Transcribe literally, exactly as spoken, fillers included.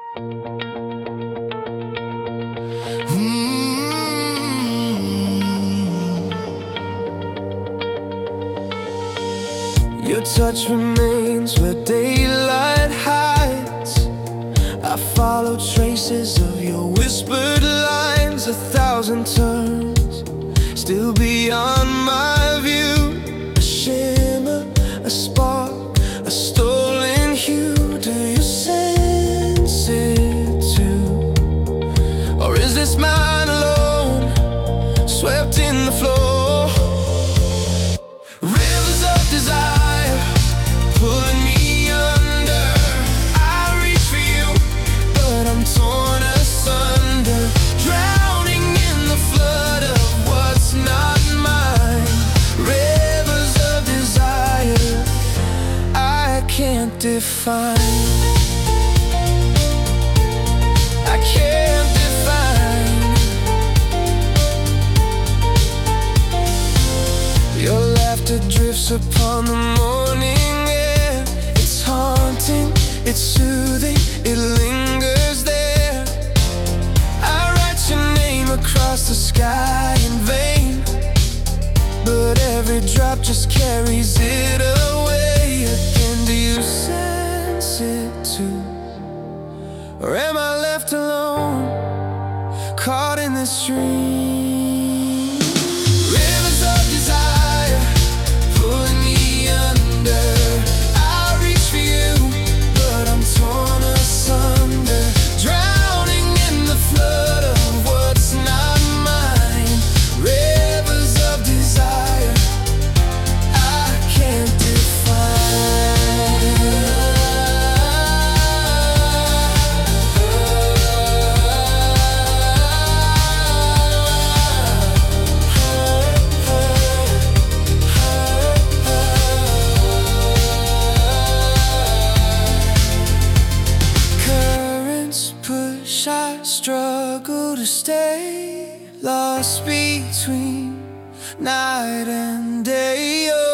Your touch remains where daylight hides. I follow traces of your whispered lines. A thousand turns, still beyond my view. A shimmer, a spark, a stolen hue. Do you sense it too? Or is this mine alone, swept in the flow? Rivers of desire pulling me under. I reach for you, but I'm torn asunder, drowning in the flood of what's not mine. Rivers of desire I can't define. I can't define. Your laughter drifts upon the morning air. It's haunting, it's soothing, it lingers there. I write your name across the sky in vain, but every drop just carries it away again. Do you sense it too? Or am I left alone, caught in this dream? Rivers of desire pulling me under. I reach for you, but I'm torn asunder, drowning in the flood of what's not mine. Rivers of desire I can't define. Currents push, I struggle to stay, lost between night and day. Oh,